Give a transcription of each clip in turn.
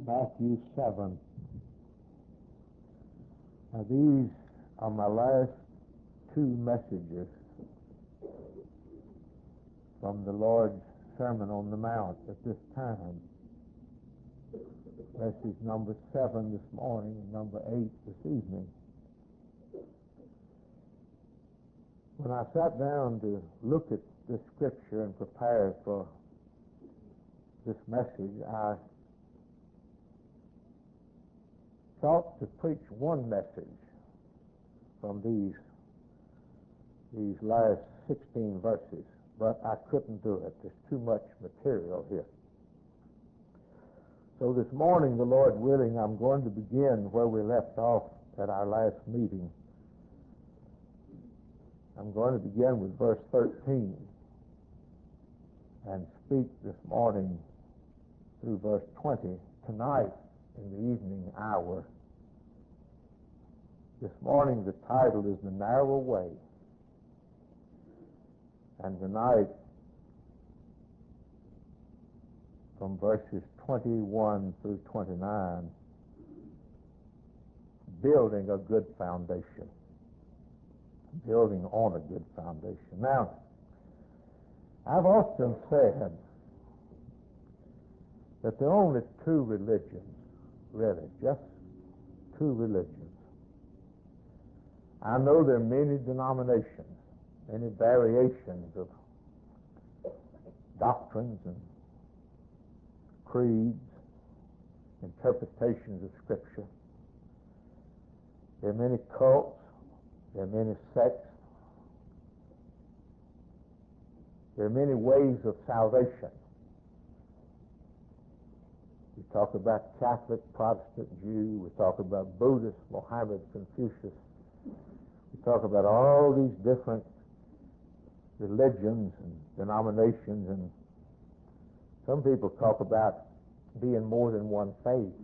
Matthew 7. Now these are my last two messages from the Lord's Sermon on the Mount at this time. Message number 7 this morning and number 8 this evening. When I sat down to look at this scripture and prepare for this message, I thought to preach one message from these last 16 verses, but I couldn't do it. There's too much material here. So this morning, the Lord willing, I'm going to begin where we left off at our last meeting. I'm going to begin with verse 13 and speak this morning through verse 20 tonight in the evening hour. This morning the title is The Narrow Way, and tonight from verses 21 through 29, building a good foundation. Building on a good foundation. Now, I've often said that there are only two religions, really, just two religions. I know there are many denominations, many variations of doctrines and creeds, interpretations of Scripture. There are many cults. There are many sects. There are many ways of salvation. We talk about Catholic, Protestant, Jew. We talk about Buddhist, Mohammed, Confucius. We talk about all these different religions and denominations, and some people talk about being more than one faith.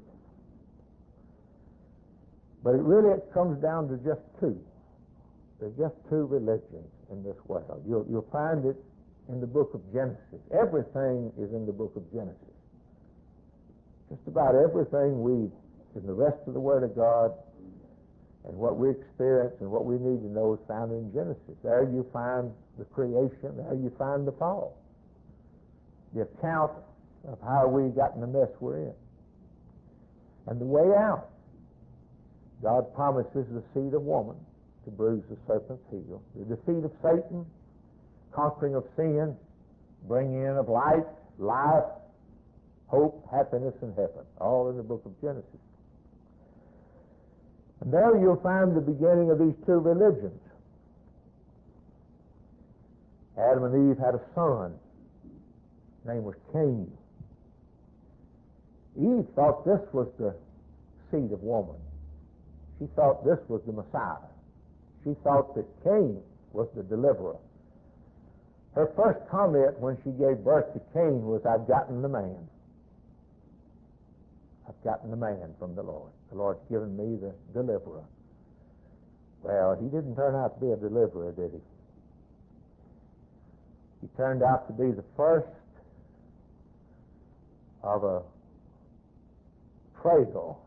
But it comes down to just two. There's just two religions in this world. You'll find it in the book of Genesis. Everything is in the book of Genesis. Just about everything in the rest of the Word of God, and what we experience and what we need to know is found in Genesis. There you find the creation. There you find the fall. The account of how we got in the mess we're in. And the way out. God promises the seed of woman to bruise the serpent's heel. The defeat of Satan, conquering of sin, bringing in of light, life, hope, happiness, and heaven. All in the book of Genesis. And there you'll find the beginning of these two religions. Adam and Eve had a son. His name was Cain. Eve thought this was the seed of woman. She thought this was the Messiah. She thought that Cain was the deliverer. Her first comment when she gave birth to Cain was, I've gotten the man. I've gotten the man from the Lord. The Lord's given me the deliverer. Well, he didn't turn out to be a deliverer, did he? He turned out to be the first of a trail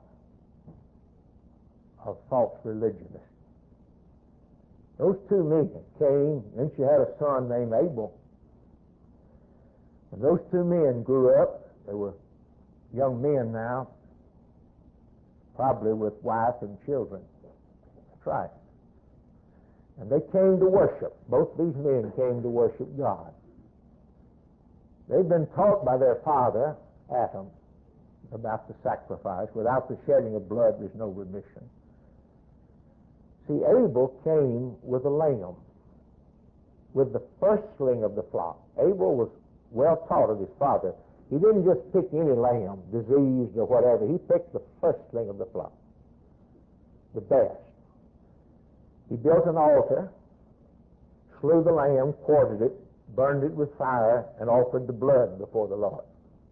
of false religionists. Those two men, Cain, then she had a son named Abel. And those two men grew up. They were young men now, probably with wife and children. That's right. And they came to worship. Both these men came to worship God. They'd been taught by their father, Adam, about the sacrifice. Without the shedding of blood, there's no remission. See, Abel came with a lamb, with the firstling of the flock. Abel was well taught of his father. He didn't just pick any lamb, diseased or whatever. He picked the firstling of the flock, the best. He built an altar, slew the lamb, quartered it, burned it with fire, and offered the blood before the Lord.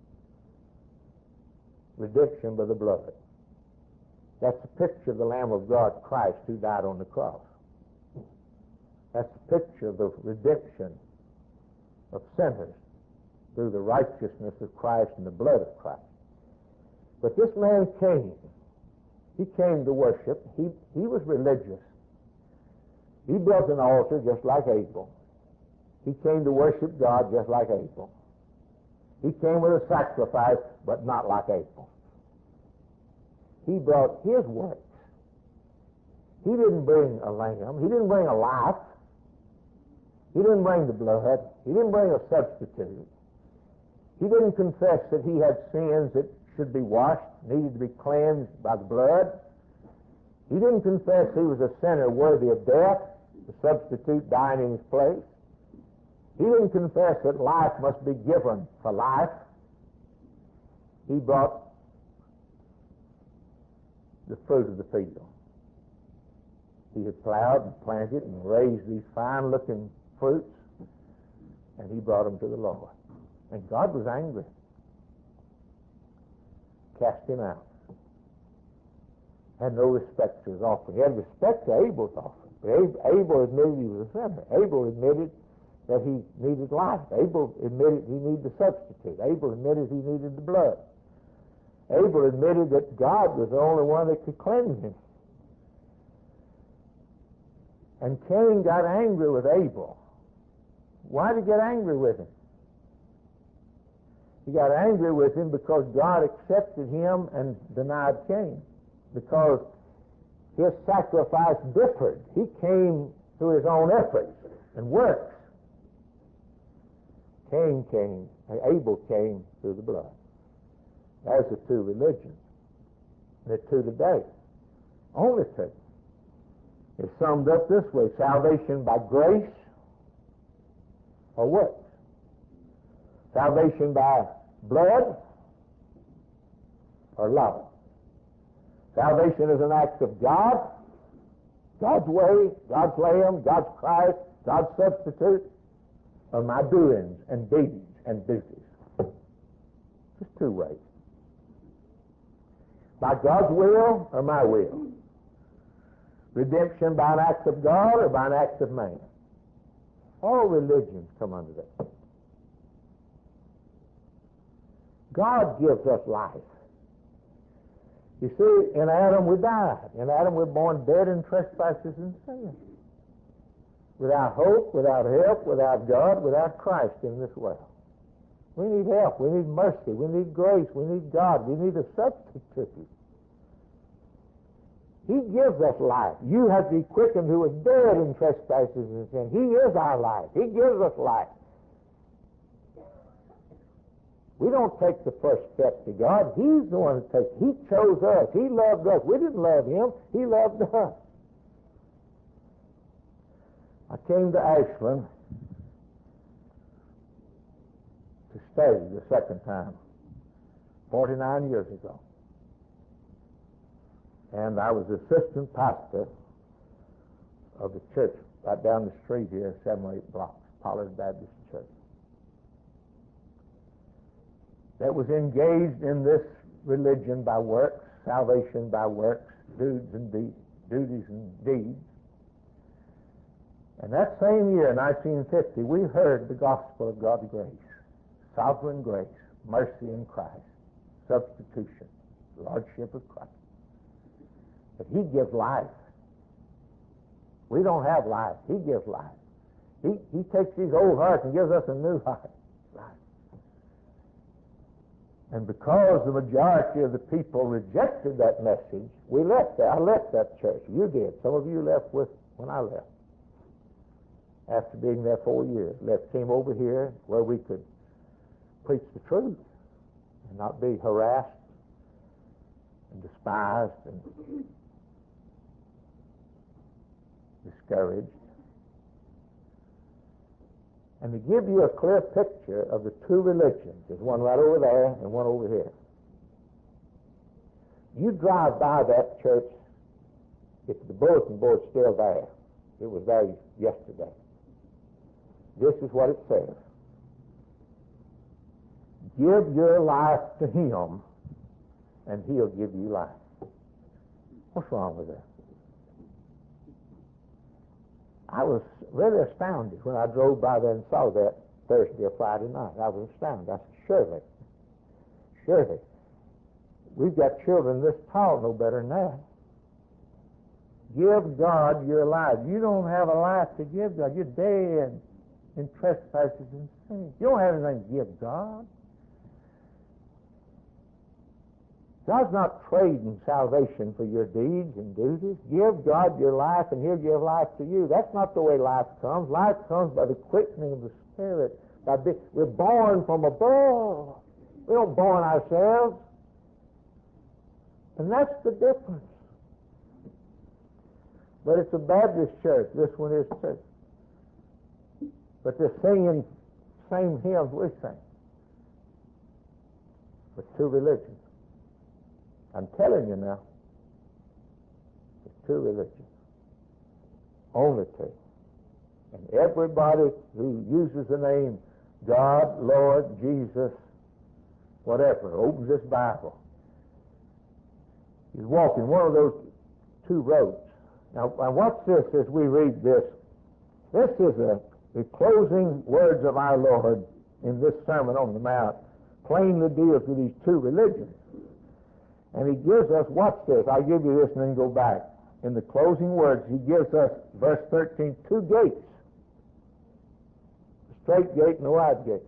Redemption by the blood. That's a picture of the Lamb of God, Christ, who died on the cross. That's a picture of the redemption of sinners through the righteousness of Christ and the blood of Christ. But this man came. He came to worship. He was religious. He built an altar just like Abel. He came to worship God just like Abel. He came with a sacrifice, but not like Abel. He brought his works. He didn't bring a lamb. He didn't bring a life. He didn't bring the blood. He didn't bring a substitute. He didn't confess that he had sins that should be washed, needed to be cleansed by the blood. He didn't confess he was a sinner worthy of death, the substitute dying in his place. He didn't confess that life must be given for life. He brought the fruit of the field. He had plowed and planted and raised these fine-looking fruits, and he brought them to the Lord. And God was angry. Cast him out. Had no respect to his offering. He had respect to Abel's offering. But Abel admitted he was a sinner. Abel admitted that he needed life. Abel admitted he needed the substitute. Abel admitted he needed the blood. Abel admitted that God was the only one that could cleanse him. And Cain got angry with Abel. Why did he get angry with him? He got angry with him because God accepted him and denied Cain. Because his sacrifice differed. He came through his own efforts and works. Abel came through the blood. There's the two religions. The two today. Only two. It's summed up this way: salvation by grace or works. Salvation by blood or love. Salvation is an act of God, God's way, God's Lamb, God's Christ, God's substitute, or my doings and deeds and duties. Just two ways. By God's will or my will. Redemption by an act of God or by an act of man. All religions come under that. God gives us life. You see, in Adam we died. In Adam we're born dead in trespasses and sin. Without hope, without help, without God, without Christ in this world. We need help. We need mercy. We need grace. We need God. We need a substitute. He gives us life. You have to be quickened who was dead in trespasses and sin. He is our life. He gives us life. We don't take the first step to God. He's the one that takes. He chose us. He loved us. We didn't love him. He loved us. I came to Ashland to stay the second time, 49 years ago. And I was assistant pastor of the church right down the street here, 7 or 8 blocks, Pollard Baptist Church. That was engaged in this religion by works, salvation by works, duties and deeds. And that same year, 1950, we heard the gospel of God's grace, sovereign grace, mercy in Christ, substitution, lordship of Christ. But he gives life. We don't have life. He gives life. He takes these old hearts and gives us a new heart. Life. And because the majority of the people rejected that message, we left there. I left that church. You did. Some of you left when I left. After being there 4 years, came over here where we could preach the truth and not be harassed and despised and discouraged. And to give you a clear picture of the two religions, there's one right over there and one over here. You drive by that church, if the bulletin board's still there. It was there yesterday. This is what it says. Give your life to him, and he'll give you life. What's wrong with that? I was really astounded when I drove by there and saw that Thursday or Friday night. I was astounded. I said, surely, We've got children this tall, no better than that. Give God your life. You don't have a life to give God. You're dead in trespasses and sins. You don't have anything to give God. God's not trading salvation for your deeds and duties. Give God your life, and He'll give life to you. That's not the way life comes. Life comes by the quickening of the Spirit. We're born from above. We don't born ourselves. And that's the difference. But it's a Baptist church. This one is too. But they're singing same hymns we sing. With two religions. I'm telling you now. There's two religions. Only two. And everybody who uses the name God, Lord, Jesus, whatever, opens this Bible, is walking one of those two roads. Now watch this as we read this. This is the closing words of our Lord in this Sermon on the Mount. Plainly deals with these two religions. And He gives us, watch this, I'll give you this and then go back. In the closing words, He gives us, verse 13, two gates. The straight gate and the wide gate.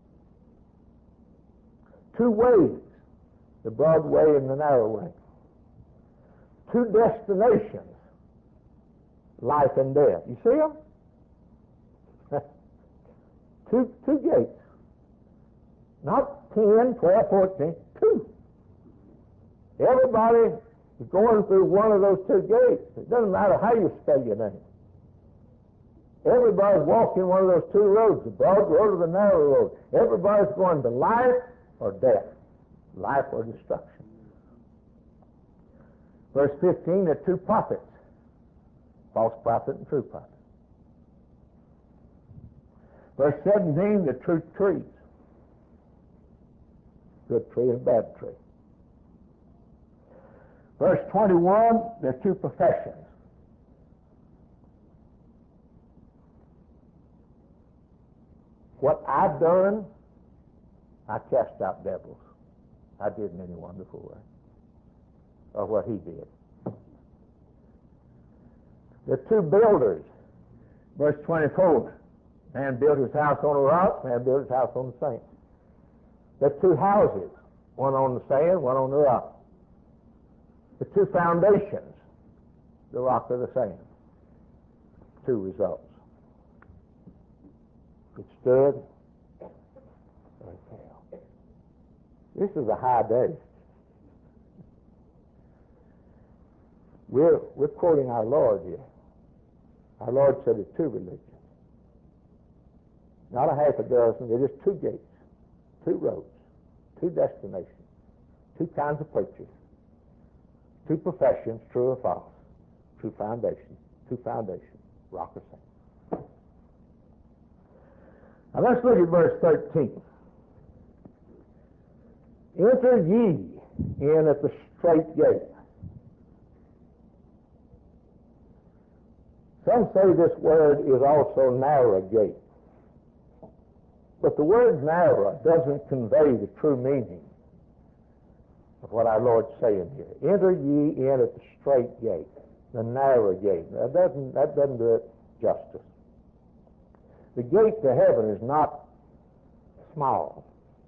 Two ways, the broad way and the narrow way. Two destinations, life and death. You see them? two gates. Not 10, 12, 14, two. Everybody is going through one of those two gates. It doesn't matter how you spell your name. Everybody's walking one of those two roads, the broad road or the narrow road. Everybody's going to life or death, life or destruction. Verse 15, there are two prophets, false prophet and true prophet. Verse 17, the true trees, good tree and bad tree. Verse 21, there are two professions. What I've done, I cast out devils. I didn't anyone before. Or what He did. The two builders, verse 24, man built his house on a rock, man built his house on the sand. The two houses, one on the sand, one on the rock. The two foundations, the rock or the sand. Two results. It stood or it fell. This is a high day. We're quoting our Lord here. Our Lord said there's two religions. Not a half a dozen. They're just two gates, two roads, two destinations, two kinds of preachers, two professions, true or false, two foundations, rock or sand. Now let's look at verse 13. Enter ye in at the straight gate. Some say this word is also narrow gate. But the word narrow doesn't convey the true meaning of what our Lord's saying here. Enter ye in at the straight gate, the narrow gate. That doesn't do it justice. The gate to heaven is not small.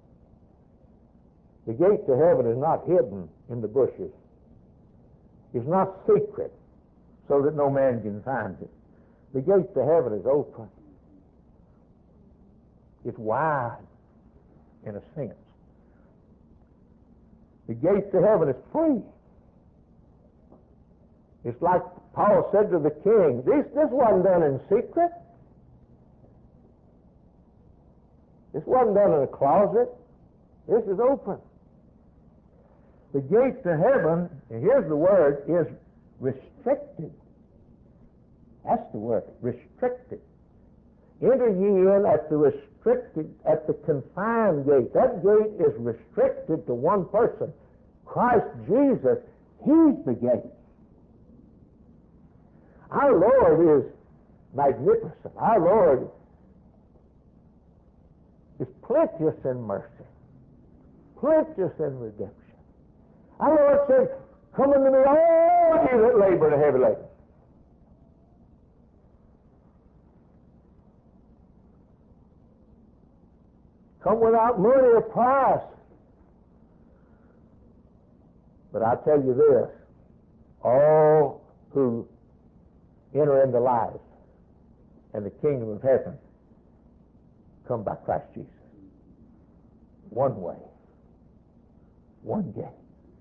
The gate to heaven is not hidden in the bushes. It's not secret so that no man can find it. The gate to heaven is open. It's wide, in a sense. The gate to heaven is free. It's like Paul said to the king, this wasn't done in secret. This wasn't done in a closet. This is open. The gate to heaven, and here's the word, is restricted. That's the word, restricted. Enter ye in at the restricted, at the confined gate. That gate is restricted to one person, Christ Jesus. He's the gate. Our Lord is magnificent. Our Lord is plenteous in mercy, plenteous in redemption. Our Lord said, come unto me, all ye that labor and are heavy laden. Come without money or price. But I tell you this, all who enter into life and the kingdom of heaven come by Christ Jesus. One way, one gate.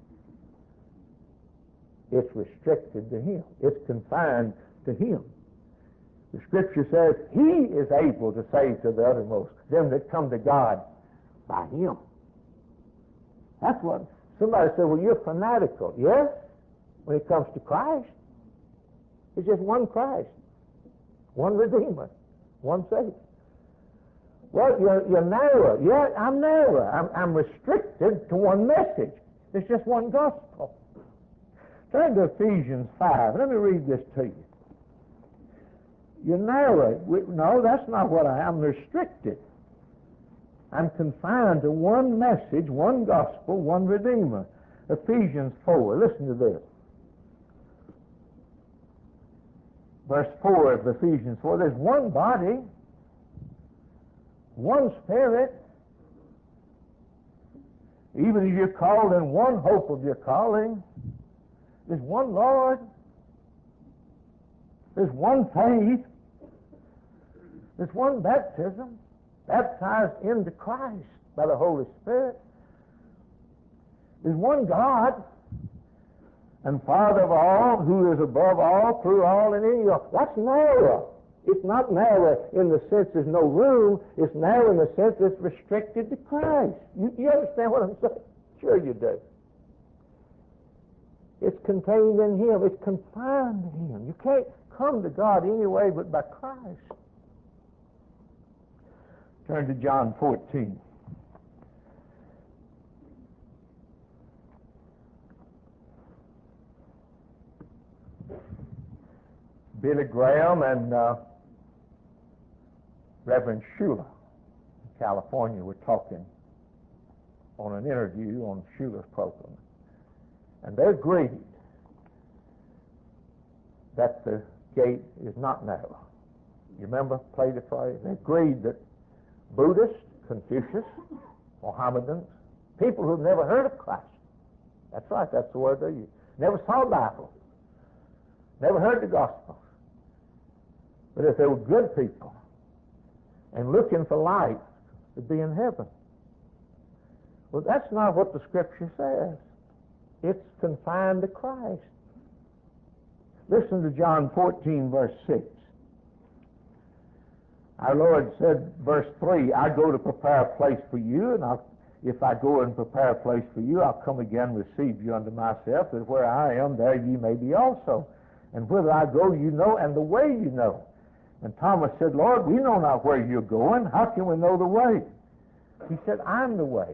It's restricted to Him. It's confined to Him. The Scripture says He is able to save to the uttermost them that come to God by Him. That's what somebody said, well, you're fanatical. Yes, when it comes to Christ. It's just one Christ, one Redeemer, one Savior. Well, you're narrow. Yeah, I'm narrow. I'm restricted to one message. It's just one gospel. Turn to Ephesians 5. Let me read this to you. You're narrow. No, that's not what I am. I'm restricted. I'm confined to one message, one gospel, one Redeemer. Ephesians 4. Listen to this. Verse 4 of Ephesians 4. There's one body, one Spirit, even as you're called in one hope of your calling. There's one Lord. There's one faith. There's one baptism, baptized into Christ by the Holy Spirit. There's one God and Father of all, who is above all, through all, and in you all. That's narrow. It's not narrow in the sense there's no room. It's narrow in the sense it's restricted to Christ. You understand what I'm saying? Sure you do. It's contained in Him. It's confined to Him. You can't come to God any way but by Christ. Turn to John 14. Billy Graham and Reverend Schuller in California were talking on an interview on Schuller's program. And they agreed that the gate is not narrow. You remember, played the phrase? They agreed that Buddhists, Confucius, Mohammedans, people who've never heard of Christ, that's right, that's the word they use, never saw the Bible, never heard the gospel, but if they were good people and looking for light, to be in heaven. Well, that's not what the Scripture says. It's confined to Christ. Listen to John 14, verse 6. Our Lord said, verse 3, I go to prepare a place for you, and if I go and prepare a place for you, I'll come again and receive you unto myself, that where I am, there ye may be also. And whither I go, you know, and the way you know. And Thomas said, Lord, we know not where you're going. How can we know the way? He said, I'm the way.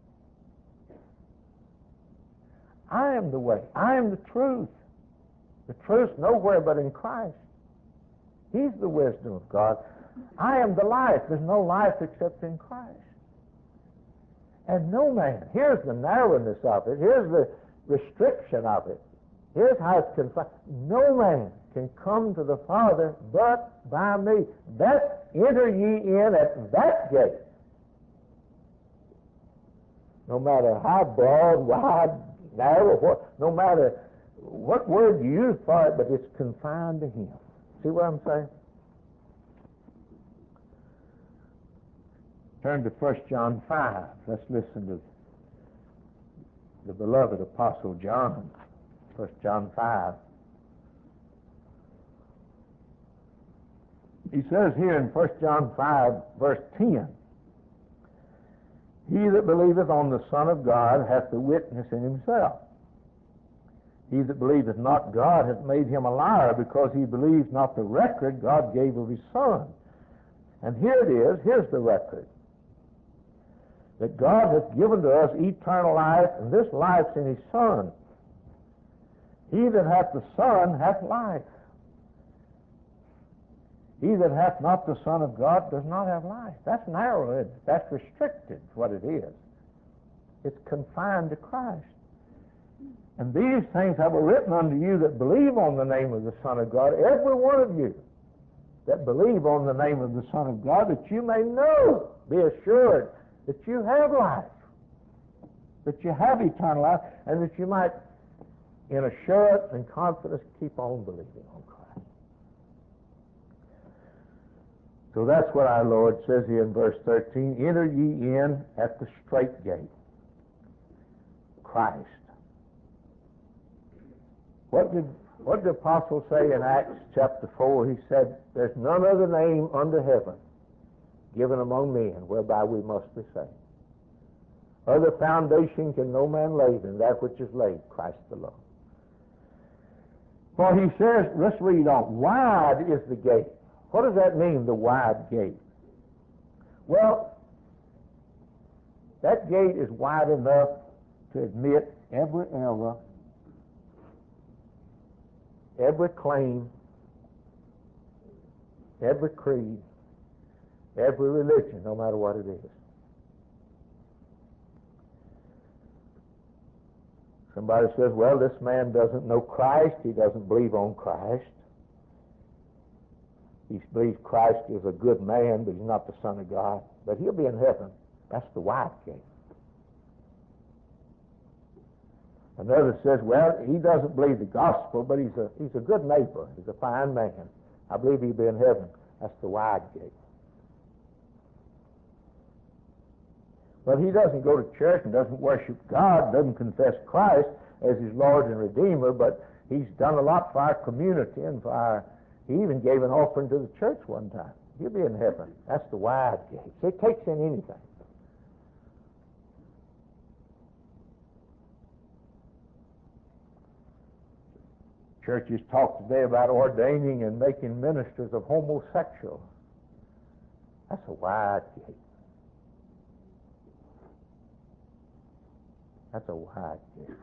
I am the way. I am the truth. The truth's nowhere but in Christ. He's the wisdom of God. I am the life. There's no life except in Christ. And no man, here's the narrowness of it, here's the restriction of it, here's how it's confined. No man can come to the Father but by me. That enter ye in at that gate. No matter how broad, wide, narrow, no matter what word you use for it, but it's confined to Him. See what I'm saying? Turn to 1 John 5. Let's listen to the beloved Apostle John. 1 John 5. He says here in 1 John 5, verse 10, He that believeth on the Son of God hath the witness in himself. He that believeth not God hath made him a liar, because he believes not the record God gave of His Son. And here it is, here's the record. That God hath given to us eternal life, and this life's in His Son. He that hath the Son hath life. He that hath not the Son of God does not have life. That's narrow. That's restricted, what it is. It's confined to Christ. And these things have I written unto you that believe on the name of the Son of God, every one of you that believe on the name of the Son of God, that you may know, be assured that you have life, that you have eternal life, and that you might, in assurance and confidence, keep on believing on Christ. So that's what our Lord says here in verse 13, enter ye in at the strait gate, Christ. What did the apostle say in Acts chapter 4? He said, there's none other name under heaven given among men whereby we must be saved. Other foundation can no man lay than that which is laid, Christ the Lord. For he says, let's read on, wide is the gate. What does that mean, the wide gate? Well, that gate is wide enough to admit every error, every claim, every creed, every religion, no matter what it is. Somebody says, well, this man doesn't know Christ. He doesn't believe on Christ. He believes Christ is a good man, but he's not the Son of God. But he'll be in heaven. That's the wide gate. Another says, well, he doesn't believe the gospel, but he's a good neighbor. He's a fine man. I believe he'll be in heaven. That's the wide gate. But he doesn't go to church and doesn't worship God, doesn't confess Christ as his Lord and Redeemer, but he's done a lot for our community and for our... He even gave an offering to the church one time. He'll be in heaven. That's the wide gate. So it takes in anything. Churches talk today about ordaining and making ministers of homosexuals. That's a wide gate. That's a wide gate.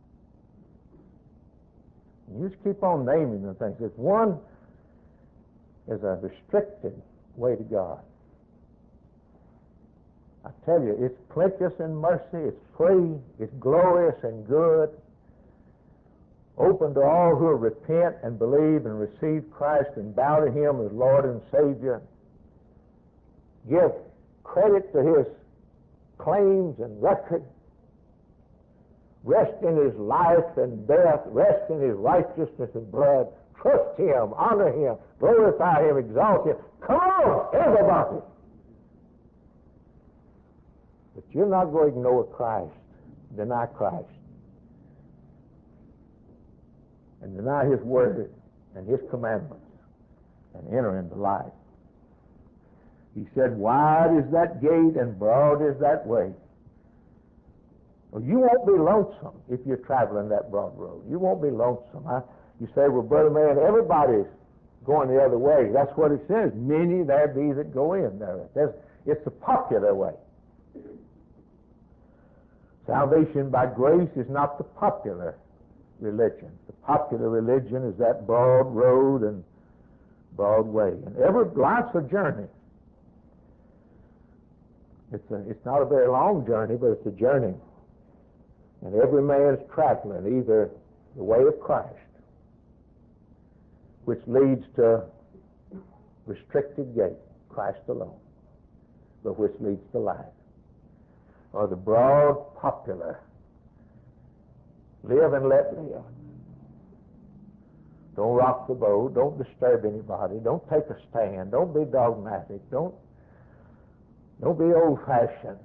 You just keep on naming the things. There's one is a restricted way to God. I tell you, it's plenteous in mercy, it's free, it's glorious and good, open to all who repent and believe and receive Christ and bow to Him as Lord and Savior. Give credit to His claims and record. Rest in His life and death. Rest in His righteousness and blood. Trust Him, honor Him, glorify Him, exalt Him. Come on, everybody. But you're not going to ignore Christ, deny Christ, and deny His word and His commandments and enter into life. He said, wide is that gate and broad is that way. Well, you won't be lonesome if you're traveling that broad road. You won't be lonesome. You say, well, brother man, everybody's going the other way. That's what it says. Many there be that go in there. It's the popular way. Salvation by grace is not the popular religion. The popular religion is that broad road and broad way. And life's a journey. It's not a very long journey, but it's a journey. And every man is traveling either the way of Christ, which leads to restricted gate, Christ alone, but which leads to life, or the broad, popular, live and let live. Don't rock the boat. Don't disturb anybody. Don't take a stand. Don't be dogmatic. Don't be old-fashioned.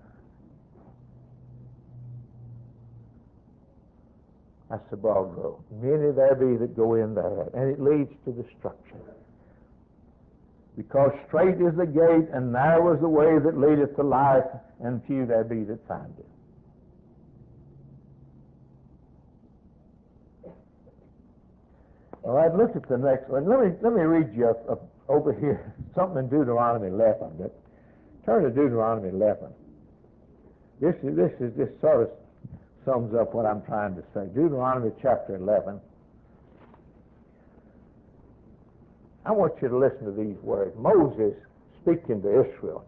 That's the broad road. Many there be that go in there, and it leads to destruction. Because straight is the gate, and narrow is the way that leadeth to life, and few there be that find it. All right, look at the next one. Let me read you over here something in Deuteronomy 11. Turn to Deuteronomy 11. This sort of sums up what I'm trying to say. Deuteronomy chapter 11. I want you to listen to these words. Moses speaking to Israel.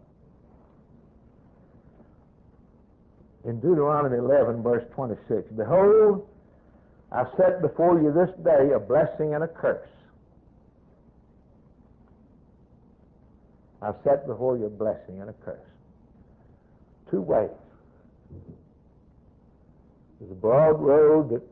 In Deuteronomy 11, verse 26, behold, I set before you this day a blessing and a curse. I set before you a blessing and a curse. Two ways. There's a broad road that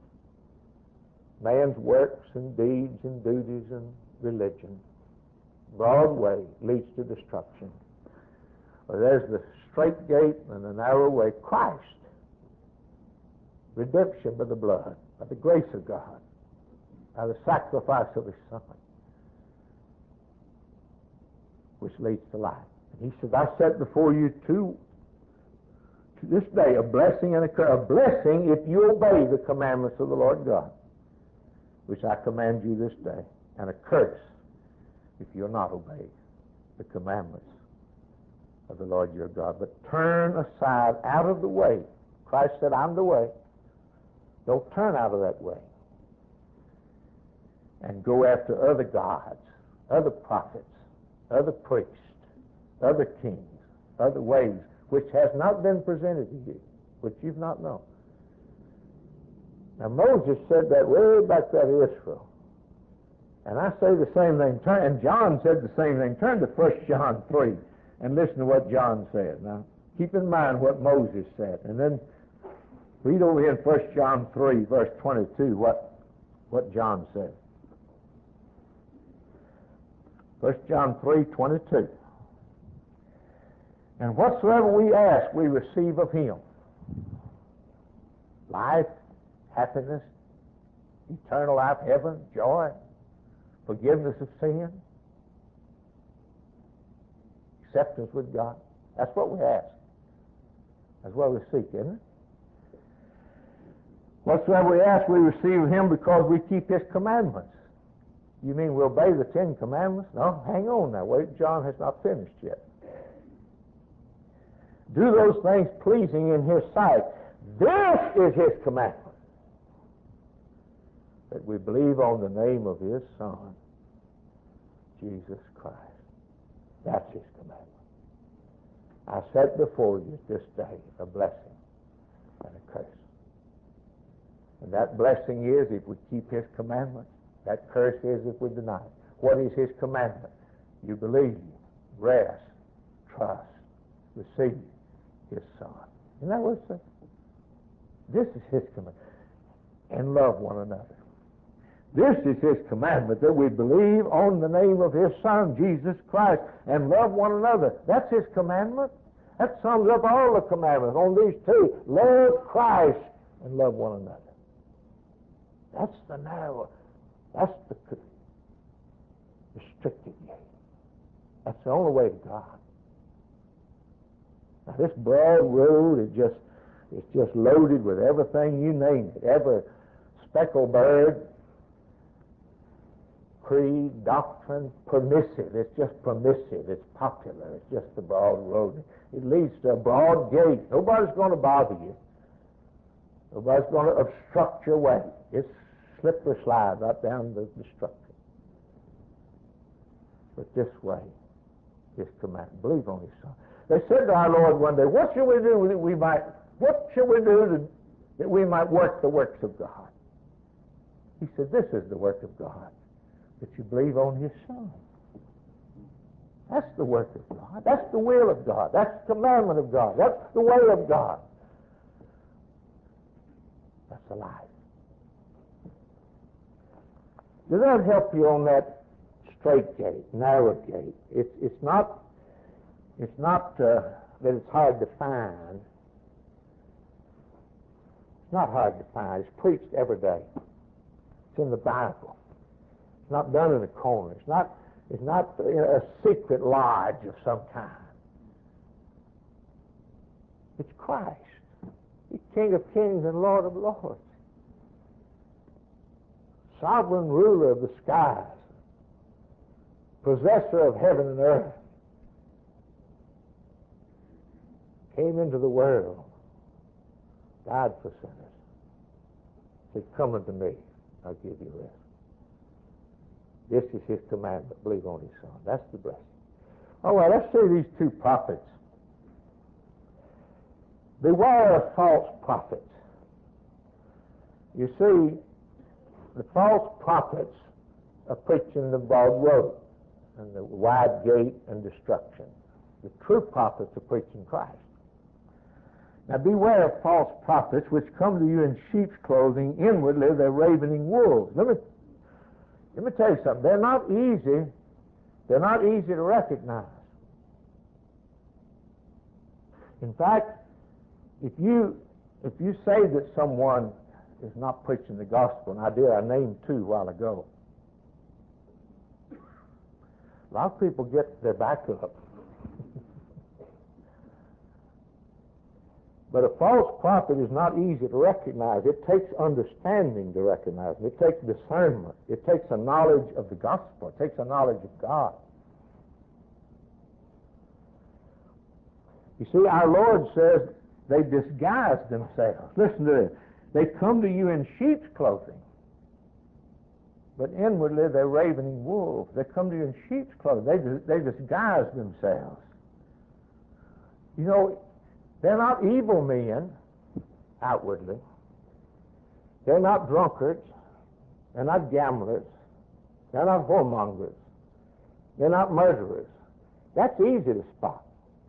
man's works and deeds and duties and religion, broad way, leads to destruction. Or there's the straight gate and the narrow way, Christ. Redemption by the blood, by the grace of God, by the sacrifice of His Son, which leads to life. And He said, I set before you to this day a blessing and a curse. A blessing if you obey the commandments of the Lord God, which I command you this day, and a curse if you'll not obey the commandments of the Lord your God, but turn aside out of the way. Christ said, I'm the way. Don't turn out of that way and go after other gods, other prophets, other priests, other kings, other ways, which has not been presented to you, which you've not known. Now, Moses said that way back there to Israel. And I say the same thing. And John said the same thing. Turn to 1 John 3 and listen to what John said. Now, keep in mind what Moses said. And then read over here in 1 John 3, verse 22, what John said. 1 John 3, 22. And whatsoever we ask, we receive of Him. Life, happiness, eternal life, heaven, joy, forgiveness of sin, acceptance with God. That's what we ask. That's what we seek, isn't it? Whatsoever we ask, we receive of Him because we keep His commandments. You mean we obey the 10 commandments? No, hang on now. Wait, John has not finished yet. Do those things pleasing in His sight. This is His commandment, that we believe on the name of His Son, Jesus Christ. That's His commandment. I set before you this day a blessing and a curse. And that blessing is if we keep His commandment. That curse is if we deny it. What is His commandment? You believe, rest, trust, receive His Son. Isn't that what it says? This is His commandment. And love one another. This is His commandment, that we believe on the name of His Son, Jesus Christ, and love one another. That's His commandment. That sums up all the commandments on these two. Love Christ and love one another. That's the narrow, that's the restricted gate. That's the only way to God. Now this broad road is just loaded with everything you name it. Every speckled bird, creed, doctrine, permissive. It's just permissive. It's popular. It's just the broad road. It leads to a broad gate. Nobody's going to bother you. Nobody's going to obstruct your way. It's slippery slide right down the destruction. But this way, His commandment. Believe on His Son. They said to our Lord one day, what shall we do that we might work the works of God? He said, this is the work of God, that you believe on His Son. That's the work of God. That's the will of God. That's the commandment of God. That's the way of God. That's the life. Does that help you on that straight gate, narrow gate? It's not that it's hard to find. It's not hard to find. It's preached every day. It's in the Bible. It's not done in a corner. It's not a secret lodge of some kind. It's Christ. He's King of kings and Lord of lords. Sovereign ruler of the skies. Possessor of heaven and earth. Came into the world. Died for sinners. Said, come unto me. I'll give you rest. This is His commandment. Believe on His Son. That's the blessing. All right, let's see these two prophets. Beware of false prophets. You see, the false prophets are preaching the broad road and the wide gate and destruction. The true prophets are preaching Christ. Now beware of false prophets which come to you in sheep's clothing, inwardly they're ravening wolves. Let me tell you something. They're not easy to recognize. In fact, if you say that someone is not preaching the gospel, and I named 2 a while ago, a lot of people get their back up. But a false prophet is not easy to recognize. It takes understanding to recognize it. It takes discernment. It takes a knowledge of the gospel. It takes a knowledge of God. You see, our Lord says they disguise themselves. Listen to this. They come to you in sheep's clothing, but inwardly they're ravening wolves. They come to you in sheep's clothing. They disguise themselves. You know, they're not evil men outwardly. They're not drunkards. They're not gamblers. They're not whoremongers. They're not murderers. That's easy to spot.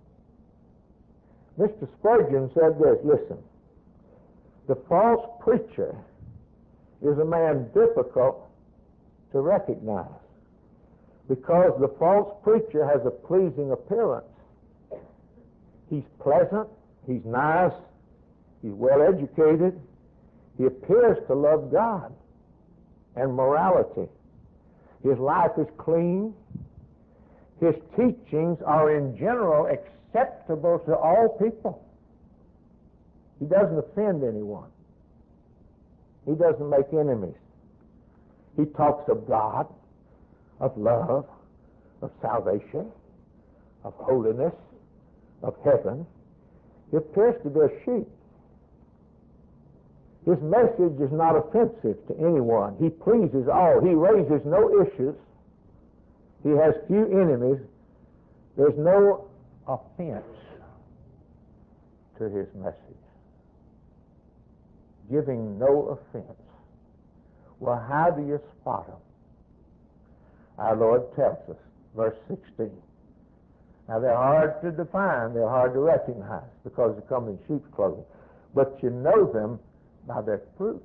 Mr. Spurgeon said this, listen, the false preacher is a man difficult to recognize because the false preacher has a pleasing appearance. He's pleasant, he's nice, he's well educated, he appears to love God and morality. His life is clean. His teachings are in general acceptable to all people. He doesn't offend anyone. He doesn't make enemies. He talks of God, of love, of salvation, of holiness, of heaven. He appears to be a sheep. His message is not offensive to anyone. He pleases all. He raises no issues. He has few enemies. There's no offense to his message. Giving no offense. Well, how do you spot him? Our Lord tells us, verse 16. Now, they're hard to define, they're hard to recognize because they come in sheep's clothing. But you know them by their fruits.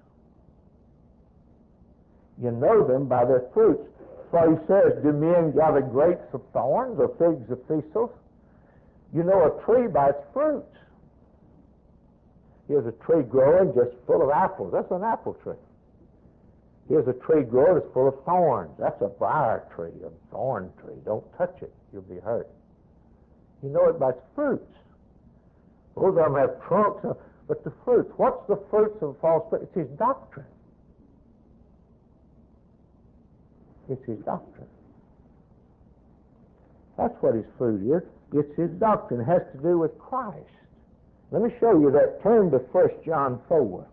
You know them by their fruits. For he says, do men gather grapes of thorns or figs of thistles? You know a tree by its fruits. Here's a tree growing just full of apples. That's an apple tree. Here's a tree growing that's full of thorns. That's a briar tree, a thorn tree. Don't touch it. You'll be hurt. You know it by its fruits. Both of them have trunks, but the fruits. What's the fruits of a false prophet? It's his doctrine. It's his doctrine. That's what his fruit is. It's his doctrine. It has to do with Christ. Let me show you that. Turn to 1 John 4.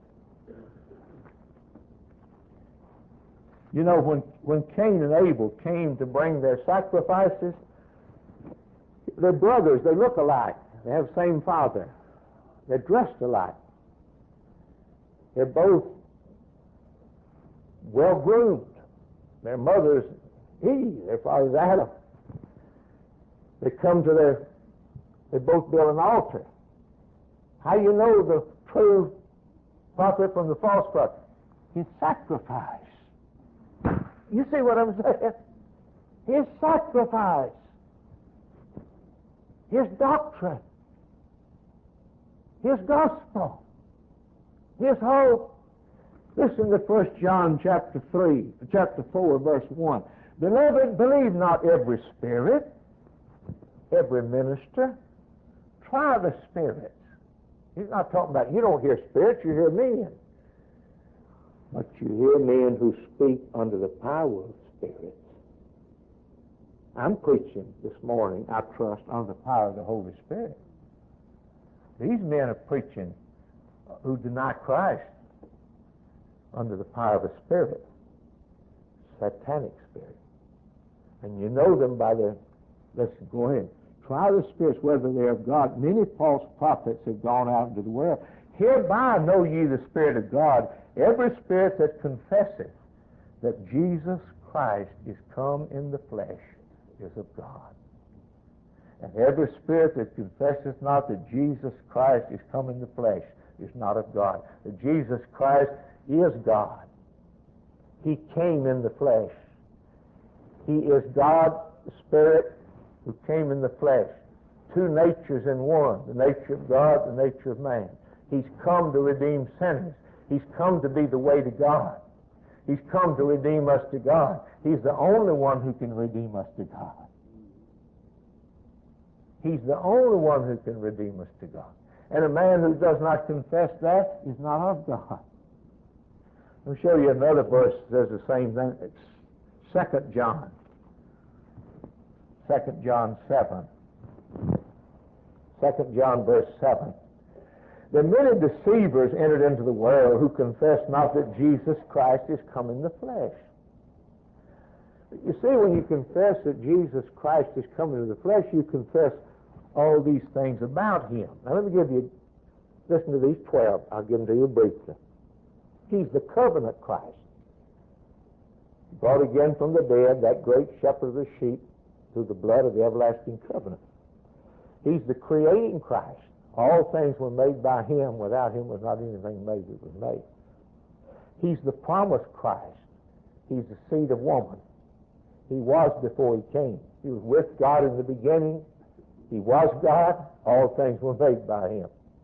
You know, when Cain and Abel came to bring their sacrifices, they're brothers. They look alike. They have the same father. They're dressed alike. They're both well-groomed. Their mother's Eve. Their father's Adam. They come to they both build an altar. How you know the true prophet from the false prophet? His sacrifice. You see what I'm saying? His sacrifice. His doctrine. His gospel. His hope. Listen to 1 John chapter 4, verse 1. Beloved, believe not every spirit, every minister. Try the spirits. He's not talking about, you don't hear spirits, you hear men. But you hear men who speak under the power of spirits. I'm preaching this morning, I trust, under the power of the Holy Spirit. These men are preaching who deny Christ under the power of a spirit, satanic spirit. And you know them by their, listen, go ahead. Try the spirits whether they are of God. Many false prophets have gone out into the world. Hereby know ye the Spirit of God. Every spirit that confesseth that Jesus Christ is come in the flesh is of God. And every spirit that confesseth not that Jesus Christ is come in the flesh is not of God. That Jesus Christ is God. He came in the flesh. He is God, the Spirit, who came in the flesh. Two natures in one, the nature of God, the nature of man. He's come to redeem sinners. He's come to be the way to God. He's come to redeem us to God. He's the only one who can redeem us to God. He's the only one who can redeem us to God. And a man who does not confess that is not of God. Let me show you another verse that says the same thing. It's 2 John. 2 John 7. 2 John verse 7. There are many deceivers entered into the world who confess not that Jesus Christ is come in the flesh. You see, when you confess that Jesus Christ is come in the flesh, you confess all these things about him. Now let me give you, listen to these 12. I'll give them to you briefly. He's the covenant Christ. Brought again from the dead, that great shepherd of the sheep, through the blood of the everlasting covenant. He's the creating Christ. All things were made by him. Without him was not anything made that was made. He's the promised Christ. He's the seed of woman. He was before he came. He was with God in the beginning. He was God. All things were made by him.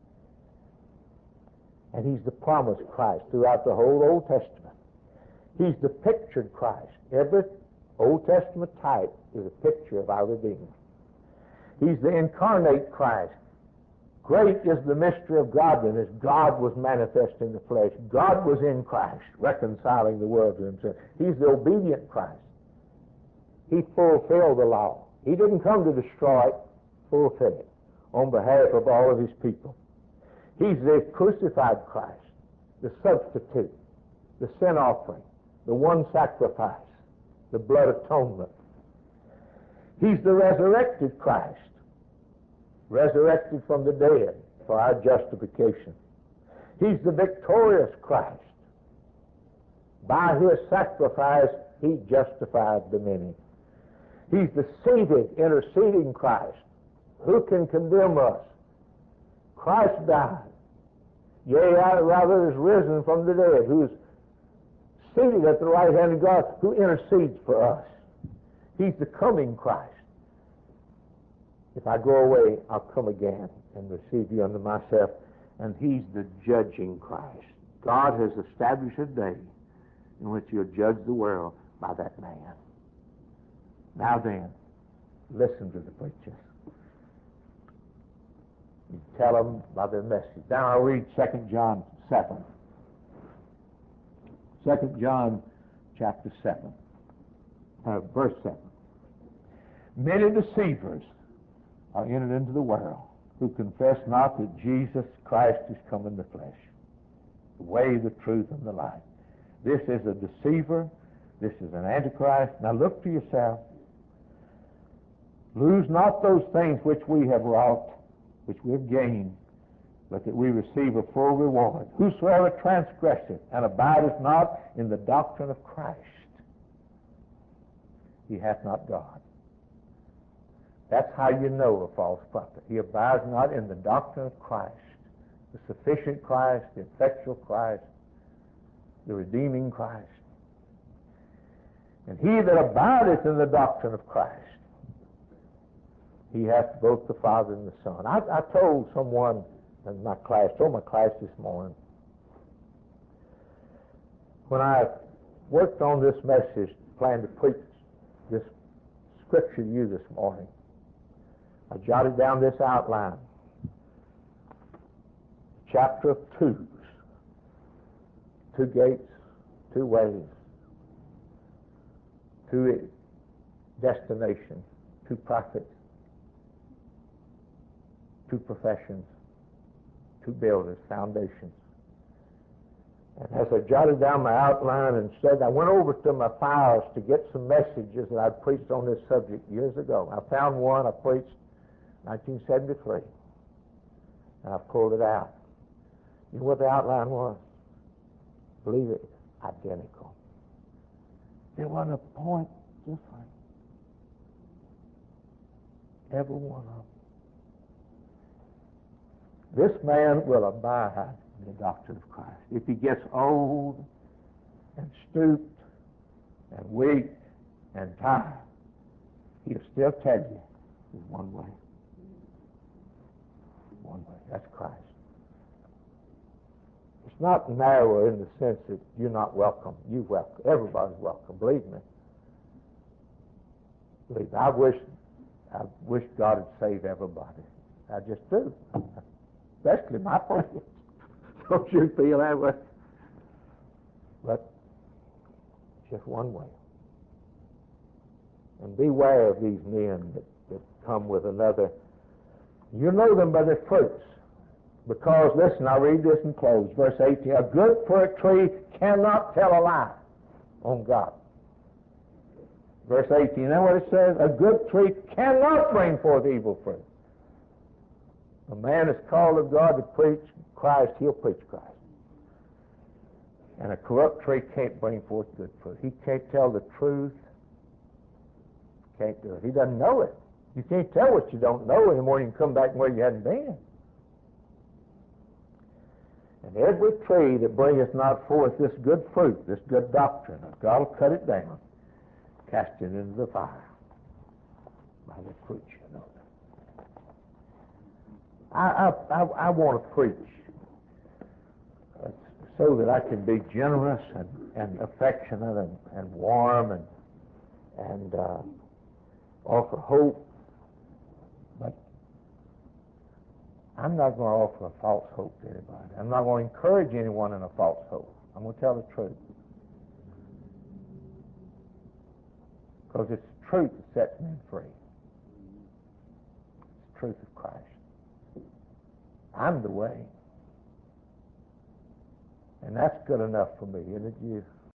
And he's the promised Christ throughout the whole Old Testament. He's the pictured Christ. Every Old Testament type is a picture of our Redeemer. He's the incarnate Christ. Great is the mystery of godliness. God was manifest in the flesh. God was in Christ, reconciling the world to himself. He's the obedient Christ. He fulfilled the law. He didn't come to destroy it, fulfill it on behalf of all of his people. He's the crucified Christ, the substitute, the sin offering, the one sacrifice, the blood atonement. He's the resurrected Christ, resurrected from the dead for our justification. He's the victorious Christ. By his sacrifice, he justified the many. He's the seated, interceding Christ. Who can condemn us? Christ died. Yea, rather is risen from the dead, who is seated at the right hand of God, who intercedes for us. He's the coming Christ. If I go away, I'll come again and receive you unto myself. And he's the judging Christ. God has established a day in which he'll judge the world by that man. Now then, listen to the preachers. You tell them by their message. Now I'll read 2 John 7. 2 John chapter 7, verse 7. Many deceivers are entered into the world who confess not that Jesus Christ is come in the flesh, the way, the truth, and the life. This is a deceiver. This is an antichrist. Now look to yourself. Lose not those things which we have wrought, which we have gained, but that we receive a full reward. Whosoever transgresseth and abideth not in the doctrine of Christ, he hath not God. That's how you know a false prophet. He abides not in the doctrine of Christ, the sufficient Christ, the effectual Christ, the redeeming Christ. And he that abideth in the doctrine of Christ, he hath both the Father and the Son. I told someone in my class, this morning, when I worked on this message, planned to preach this scripture to you this morning, I jotted down this outline. Chapter of twos. Two gates, two ways, two destinations, two prophets, two professions, two builders, foundations. And as I jotted down my outline and said, I went over to my files to get some messages that I'd preached on this subject years ago. I found one I preached 1973, and I pulled it out. You know what the outline was? Believe it, identical. There wasn't a point different. Every one of them. This man will abide in the doctrine of Christ. If he gets old and stooped and weak and tired, he'll still tell you there's one way. One way. That's Christ. It's not narrow in the sense that you're not welcome. You're welcome. Everybody's welcome. Believe me. Believe me. I wish God had saved everybody. I just do. Especially my friends. Don't you feel that way? But just one way. And beware of these men that come with another. You know them by their fruits. Because, listen, I'll read this and close. Verse 18, a good fruit tree cannot tell a lie on God. Verse 18, you know what it says? A good tree cannot bring forth evil fruit. A man is called of God to preach Christ, he'll preach Christ. And a corrupt tree can't bring forth good fruit. He can't tell the truth. Can't do it. He doesn't know it. You can't tell what you don't know anymore. You can come back where you hadn't been. And every tree that bringeth not forth this good fruit, this good doctrine, God will cut it down, cast it into the fire. By the fruit you know. I want to preach so that I can be generous and affectionate and warm and offer hope. But I'm not going to offer a false hope to anybody. I'm not going to encourage anyone in a false hope. I'm going to tell the truth. Because it's the truth that sets men free. It's the truth of Christ. I'm the way. And that's good enough for me, isn't it, you?